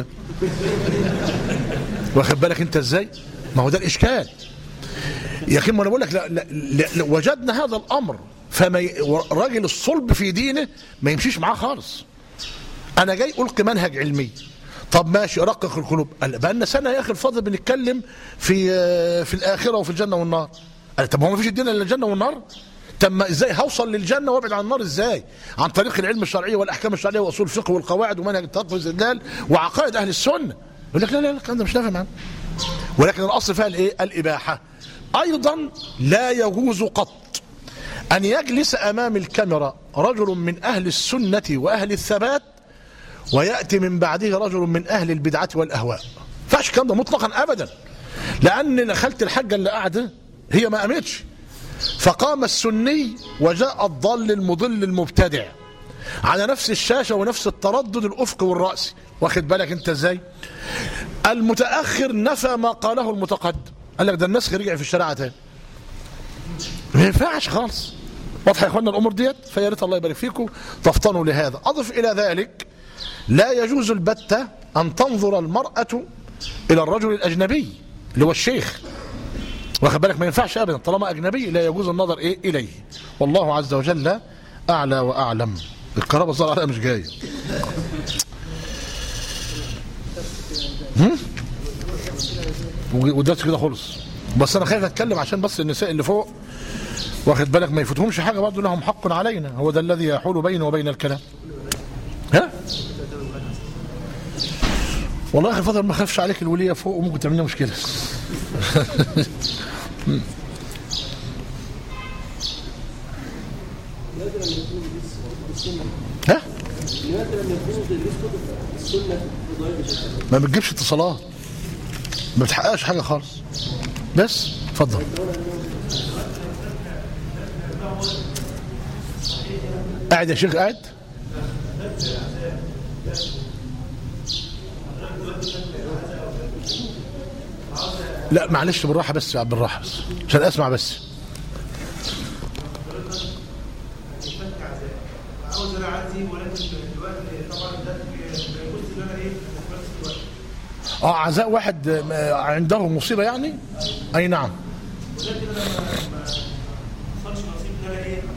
واخد بالك انت ازاي؟ ما هو ده الاشكال يا اخي. ما انا بقول لك لا لا لا وجدنا هذا الامر فما ي... راجل الصلب في دينه ما يمشيش معاه خالص. انا جاي القي منهج علمي، طب ماشي رقق القلوب. بقى لنا سنه يا اخي الفاضل بنتكلم في في الاخره وفي الجنه والنار. قال طب هو ما فيش الدين الا الجنه والنار؟ طب ما ازاي هوصل للجنه وابعد عن النار ازاي؟ عن طريق العلم الشرعي والاحكام الشرعيه واصول الفقه والقواعد ومنهج التوقف والاستدلال وعقائد اهل السنه. يقول لك لا لا الكلام ده مش نافع معانا. ولكن الاصل فيها الايه؟ الاباحه. ايضا لا يجوز قط ان يجلس امام الكاميرا رجل من اهل السنه واهل الثبات وياتي من بعده رجل من اهل البدعه والاهواء. ما فيش الكلام ده مطلقا ابدا، لان خالة الحاجه اللي قاعده هي ما قامتش فقام السني وجاء الضال المضل المبتدع على نفس الشاشة ونفس التردد الأفقي والرأسي. واخد بالك انت ازاي؟ المتأخر نفى ما قاله المتقدم، قال لك ده النسخ رجع في الشريعة تاني. ما ينفعش خالص. واضح يا اخوانا الامور ديت؟ فيا ريت الله يبارك فيكم تفطنوا لهذا. اضف الى ذلك لا يجوز البتة ان تنظر المرأة الى الرجل الاجنبي اللي هو الشيخ. واخد بالك؟ ما ينفعش ابدا طالما اجنبي لا يجوز النظر ايه اليه. والله عز وجل اعلى واعلم. الكهرباء الظاهر عليها مش جايه. ودرس كده خلص. بس انا خايف اتكلم عشان بس النساء اللي فوق واخد بالك ما يفوتهمش حاجه، برضه لهم حق علينا، هو ده الذي يحول بينه وبين الكلام. ها؟ والله يا اخي فضل ما اخافش عليك الوليه فوق وممكن تعمل لنا مشكله. ها؟ ما بتجيبش اتصالات، ما بتحققش حاجه خالص. بس اتفضل. قاعد يا شيخ قاعد؟ لا معلش بالراحه بس، بالراحه بس عشان اسمع بس. عاوز انا اعزي ولكن دلوقتي طبعا ده بيجوز ان انا ايه اه عزاء واحد عنده مصيبه يعني. اي نعم. ولكن انا ما حصلش نصيب ان انا ايه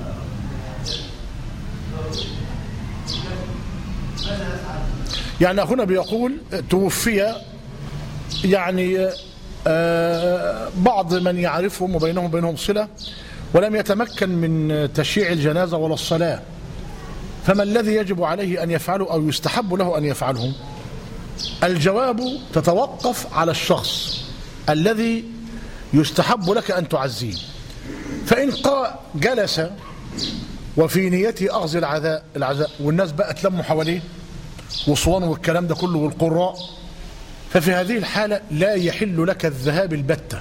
يعني. اخونا بيقول توفي يعني آه بعض من يعرفهم وبينهم بينهم صله ولم يتمكن من تشييع الجنازه ولا الصلاه، فما الذي يجب عليه ان يفعله او يستحب له ان يفعله؟ الجواب تتوقف على الشخص الذي يستحب لك ان تعزيه. فان جلس وفي نيته اخذ العزاء العزاء والناس بقى تلموا حواليه وصوان والكلام ده كله والقراء، ففي هذه الحالة لا يحل لك الذهاب البتة.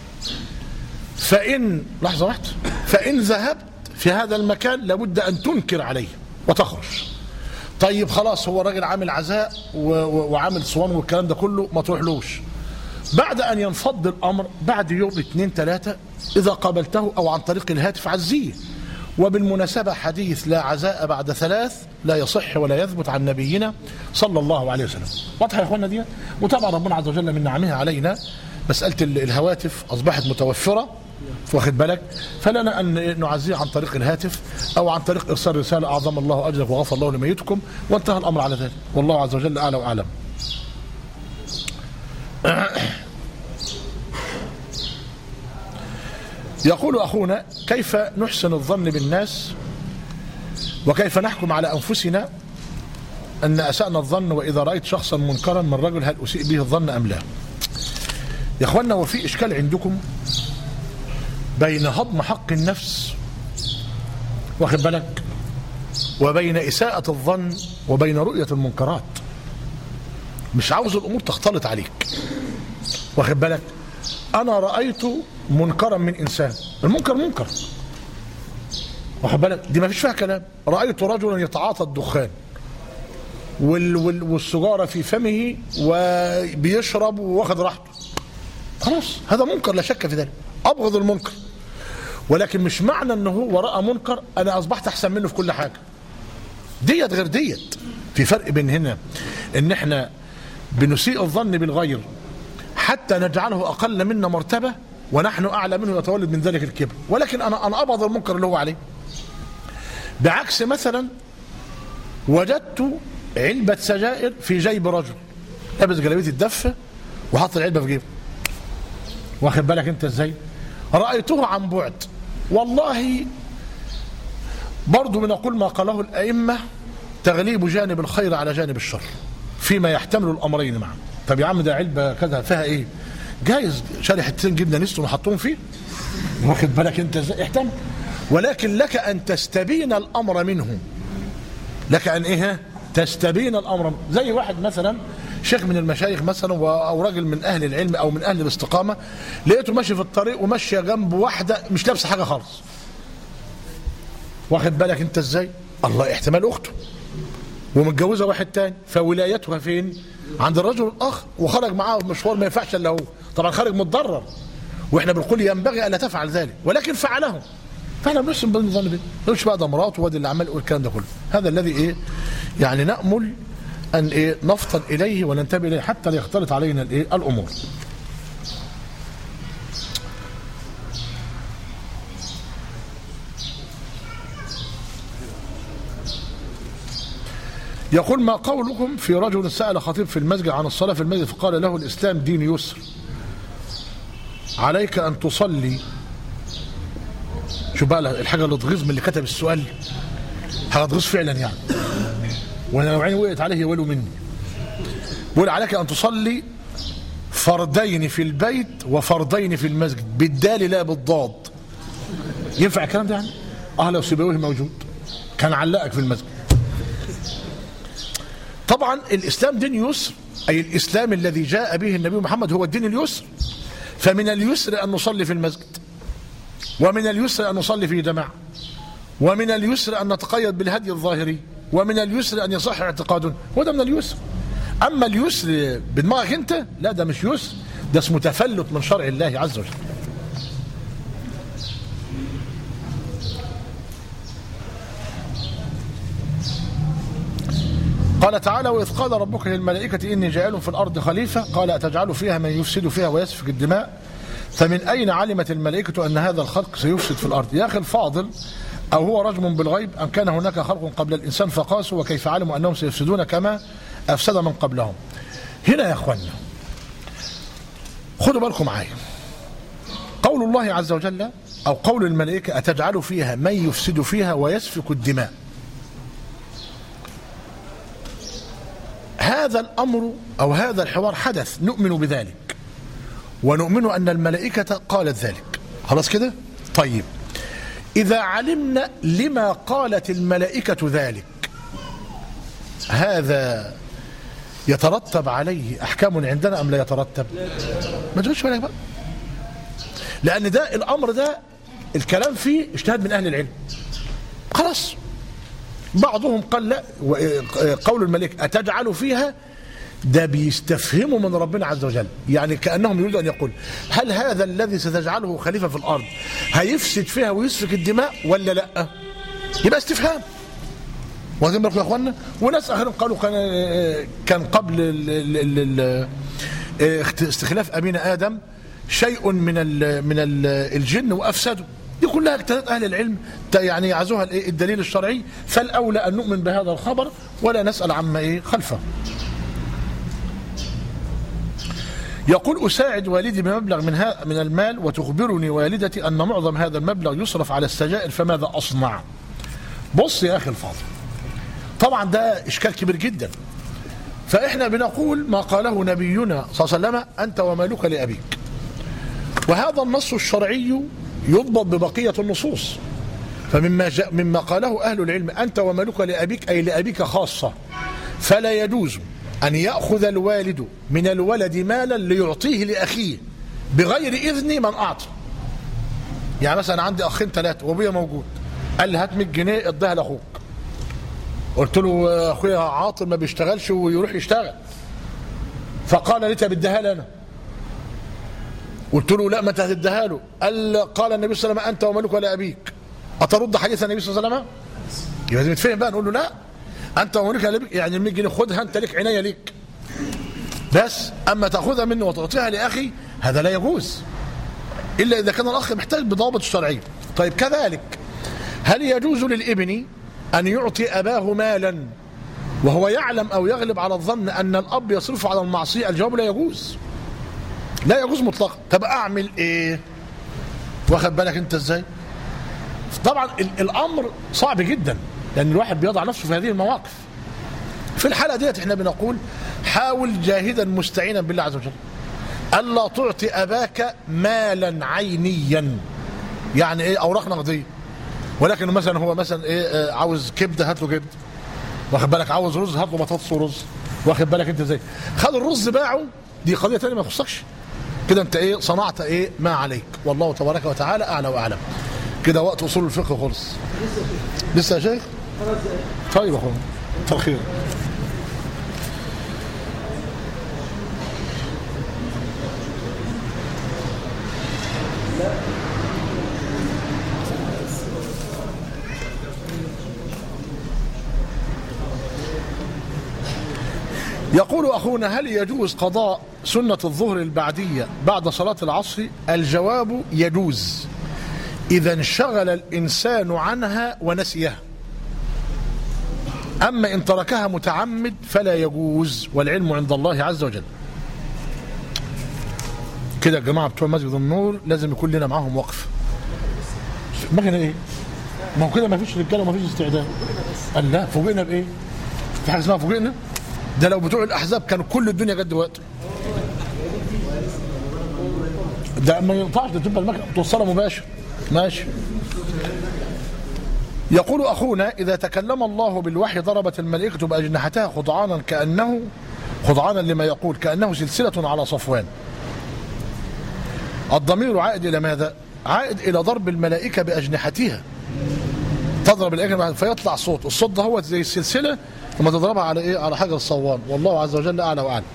فإن لحظة واحدة فإن ذهبت في هذا المكان لابد أن تنكر عليه وتخرج. طيب خلاص هو راجل عامل عزاء وعامل صوان والكلام ده كله، ما تروحلوش. بعد أن ينفض الأمر بعد يوم اثنين ثلاثة إذا قابلته أو عن طريق الهاتف عزيه. وبالمناسبة حديث لا عزاء بعد ثلاث لا يصح ولا يثبت عن نبينا صلى الله عليه وسلم. واضح يا اخوانا دي؟ وطبعا ربنا عز وجل من نعمه علينا مسألة الهواتف أصبحت متوفرة، واخد بالك؟ فلنا أن نعزيه عن طريق الهاتف أو عن طريق إرسال رسالة أعظم الله أجرك وغفر الله لميتكم، وانتهى الأمر على ذلك، والله عز وجل أعلى وأعلم. يقول أخونا كيف نحسن الظن بالناس وكيف نحكم على أنفسنا أن أسأنا الظن وإذا رأيت شخصا منكرا من رجل هل أسيء به الظن أم لا؟ يا أخوانا وفي إشكال عندكم بين هضم حق النفس واخد بالك وبين إساءة الظن وبين رؤية المنكرات. مش عاوز الأمور تختلط عليك، واخد بالك؟ أنا رأيت منكرا من إنسان، المنكر منكر، واخد بالك؟ دي ما فيش فيها كلام. رأيت رجلا يتعاطى الدخان وال وال والسجارة في فمه وبيشرب واخد راحته، خلاص هذا منكر لا شك في ذلك، أبغض المنكر. ولكن مش معنى أنه هو رأى منكر أنا أصبحت أحسن منه في كل حاجة. ديت غير ديت، في فرق بين هنا إن إحنا بنسيء الظن بالغير حتى نجعله أقل منا مرتبة ونحن أعلى منه يتولد من ذلك الكبر، ولكن أنا أنا أبغض المنكر اللي هو عليه. بعكس مثلا وجدت علبة سجائر في جيب رجل لابس جلابية الدفة وحط العلبة في جيبه، واخد بالك أنت إزاي؟ رأيته عن بعد، والله برضو بنقول ما قاله الأئمة تغليب جانب الخير على جانب الشر فيما يحتمل الأمرين معا. طب يا عم ده علبة كذا فيها ايه؟ جايز شاري حتتين جبنه نستهم وحطهم فيه، واخد بالك انت ازاي؟ احتمل. ولكن لك ان تستبين الامر منه، لك ان ايه؟ تستبين الامر. زي واحد مثلا شيخ من المشايخ مثلا او راجل من اهل العلم او من اهل الاستقامه، لقيته ماشي في الطريق وماشيه جنب واحده مش لابسه حاجه خالص. واخد بالك انت ازاي؟ الله، احتمال اخته ومتجوزه واحد تاني، فولايتها فين؟ عند الرجل الاخر، وخرج معاه في مشوار ما ينفعش الا هو، طبعا خارج متضرر، واحنا بنقول ينبغي الا تفعل ذلك، ولكن فعله. فاحنا بنحسن بالنظام ده، مش بقى ده مراته وادي اللي عمال يقول الكلام ده كله. هذا الذي ايه؟ يعني نأمل ان ايه؟ نفطن اليه وننتبه اليه حتى لا يختلط علينا الايه؟ الامور. يقول: ما قولكم في رجل سأل خطيب في المسجد عن الصلاة في المسجد فقال له: الإسلام دين يسر، عليك أن تصلي. شو بقى الحاجة اللي تغيظ من اللي كتب السؤال، حاجة تغيظ فعلا يعني، وانا لو عيني وقعت عليه يولوا مني. بيقول: عليك أن تصلي فردين في البيت وفردين في المسجد، بالدال لا بالضاد. ينفع الكلام ده يعني؟ اه لو سيبويه موجود كان علقك في المسجد. طبعا الإسلام دين يسر، أي الإسلام الذي جاء به النبي محمد هو الدين اليسر، فمن اليسر أن نصلي في المسجد، ومن اليسر أن نصلي في جماعة، ومن اليسر أن نتقيد بالهدي الظاهري، ومن اليسر أن يصح اعتقادنا، وده من اليسر. أما اليسر بدماغك أنت، لا ده مش يسر، ده اسمه تفلت من شرع الله عز وجل. قال تعالى: وإذ قال ربك للملائكة إني جاعل في الأرض خليفة قال أتجعل فيها من يفسد فيها ويسفك الدماء فمن أين علمت الملائكة أن هذا الخلق سيفسد في الأرض؟ يا أخي الفاضل، أو هو رجم بالغيب أم كان هناك خلق قبل الإنسان فقاسوا وكيف علموا أنهم سيفسدون كما أفسد من قبلهم؟ هنا يا أخوانا خدوا بالكم معايا، قول الله عز وجل أو قول الملائكة أتجعل فيها من يفسد فيها ويسفك الدماء، هذا الأمر أو هذا الحوار حدث، نؤمن بذلك ونؤمن أن الملائكة قالت ذلك. خلاص كده؟ طيب، إذا علمنا لما قالت الملائكة ذلك، هذا يترتب عليه أحكام عندنا أم لا يترتب؟ ما تقولش بالك بقى، لأن ده الأمر ده الكلام فيه اجتهاد من أهل العلم. خلاص، بعضهم قال لا، قول الملائكة أتجعل فيها، ده بيستفهموا من ربنا عز وجل، يعني كأنهم يريدوا أن يقول هل هذا الذي ستجعله خليفة في الأرض هيفسد فيها ويسفك الدماء ولا لا؟ يبقى استفهام. واخدين بالكم يا اخوانا؟ وناس اخرين قالوا كان كان قبل ال ال ال استخلاف ابينا ادم شيء من ال من ال الجن وافسدوا. دي كلها اجتهادات اهل العلم يعني يعزوها الدليل الشرعي، فالاولى ان نؤمن بهذا الخبر ولا نسال عما ايه خلفه. يقول: أساعد والدي بمبلغ من من المال وتخبرني والدتي أن معظم هذا المبلغ يصرف على السجائر، فماذا أصنع؟ بص يا أخي الفاضل، طبعا ده إشكال كبير جدا، فإحنا بنقول ما قاله نبينا صلى الله عليه وسلم: أنت ومالك لأبيك، وهذا النص الشرعي يضبط ببقية النصوص. فمما جاء مما قاله أهل العلم: أنت ومالك لأبيك، أي لأبيك خاصة، فلا يجوز أن يأخذ الوالد من الولد مالا ليعطيه لأخيه بغير إذن من أعطى. يعني مثلا عندي أخين ثلاثة وأبويا موجود، قال لي هات مية جنيه اديها لأخوك، قلت له أخويا عاطل ما بيشتغلش ويروح يشتغل، فقال لي أنت بديها لي أنا، قلت له لا ما أنت هتديها له، قال قال النبي صلى الله عليه وسلم: أنت ومالك لأبيك، أترد حديث النبي صلى الله عليه وسلم؟ يبقى لازم نتفهم بقى، نقول له لا، أنت ومالك لأبيك يعني ال مية جنيه خدها أنت لك، عناية ليك بس، أما تأخذها مني وتعطيها لأخي هذا لا يجوز إلا إذا كان الأخ محتاج بضوابط الشرعية. طيب كذلك هل يجوز للابن أن يعطي أباه مالا وهو يعلم أو يغلب على الظن أن الأب يصرف على المعصية؟ الجواب لا يجوز، لا يجوز مطلقا. طب أعمل إيه؟ واخد بالك أنت إزاي؟ طبعا الأمر صعب جدا، لأن الواحد بيضع نفسه في هذه المواقف. في الحالة ديت احنا بنقول حاول جاهدا مستعينا بالله عز وجل ألا تعطي أباك مالا عينيا، يعني ايه أوراق نقدية، ولكن مثلا هو مثلا ايه عاوز كبدة هات له كبدة، واخد بالك، عاوز رز هات له بطاطس ورز، واخد بالك انت ازاي؟ خد الرز باعه، دي قضيه ثانيه ما تخصكش. كده انت ايه صنعت ايه ما عليك، والله تبارك وتعالى اعلى واعلم. كده وقت اصول الفقه خلص. لسه يا شيخ؟ طيب يا اخوان كتر خير. يقول أخونا: هل يجوز قضاء سنة الظهر البعدية بعد صلاة العصر؟ الجواب: يجوز إذا انشغل الإنسان عنها ونسيها، أما إن تركها متعمد فلا يجوز، والعلم عند الله عز وجل. كده يا جماعة بتوع مسجد النور لازم يكون لنا معاهم وقف. ما كان إيه؟ ما هو كده ما فيش رجالة وما فيش استعداد. قال لا، فوجئنا بإيه؟ في حاجة اسمها فوجئنا؟ ده لو بتوع الأحزاب كانوا كل الدنيا قد وقت. ده ما ينفعش، ده تبقى المكنة توصلها مباشر. ماشي. يقول أخونا: إذا تكلم الله بالوحي ضربت الملائكة بأجنحتها خضعانا كأنه خضعانا لما يقول كأنه سلسلة على صفوان. الضمير عائد إلى ماذا؟ عائد إلى ضرب الملائكة بأجنحتها. تضرب الأجنحة فيطلع صوت، الصوت ده هو زي السلسلة لما تضربها على إيه؟ على حجر الصوان، والله عز وجل أعلى وأعلم.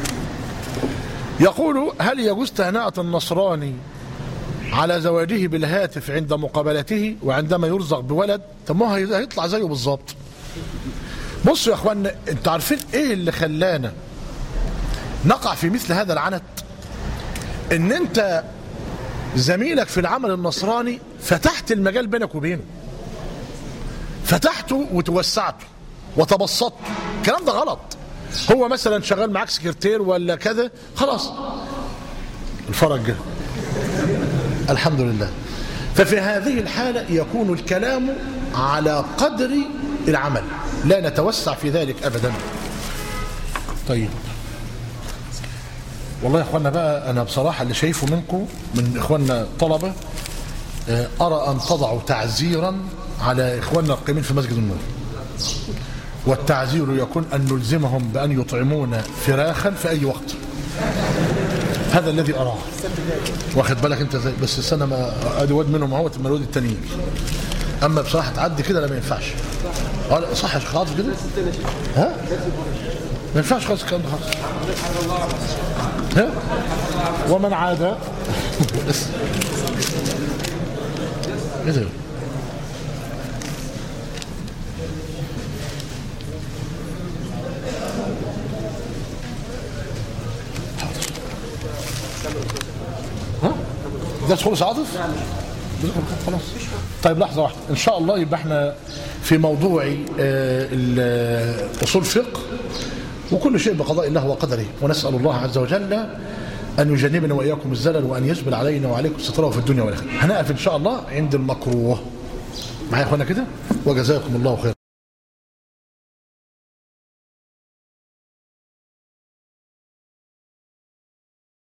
يقول: هل يجوز تهنئة النصراني على زواجه بالهاتف عند مقابلته وعندما يرزق بولد؟ طب ما هيطلع زيه بالظبط. بصوا يا اخوانا، انتوا عارفين ايه اللي خلانا نقع في مثل هذا العنت؟ ان انت زميلك في العمل النصراني فتحت المجال بينك وبينه، فتحته وتوسعته وتبسطته. الكلام ده غلط. هو مثلا شغال معاك سكرتير ولا كذا، خلاص الفرج جه الحمد لله. ففي هذه الحالة يكون الكلام على قدر العمل، لا نتوسع في ذلك أبدا. طيب والله يا اخوانا بقى، أنا بصراحة اللي شايفه منكم من إخواننا طلبة، أرى أن تضعوا تعزيرا على إخواننا القائمين في مسجد النور. والتعزير يكون أن نلزمهم بأن يطعمون فراخا في أي وقت. هذا الذي أراه. واخد بالك انت زي بس السنه ما ادي واد منهم اهوت من الواد التانيين. اما بصراحه تعدي كده لا ما ينفعش. اه صح يا شيخ خالص كده؟ ها؟ ما ينفعش خالص الكلام ده خالص. ها؟ ومن عاد ايه ده؟ ها؟ ده خلص عاطف؟ خلاص. طيب لحظة واحدة إن شاء الله يبقى احنا في موضوع أصول فقه، وكل شيء بقضاء الله وقدره، ونسأل الله عز وجل أن يجنبنا وإياكم الزلل وأن يجبل علينا وعليكم ستره في الدنيا والآخرة. هنقف إن شاء الله عند المكروه. معايا يا أخوانا كده؟ وجزاكم الله خير.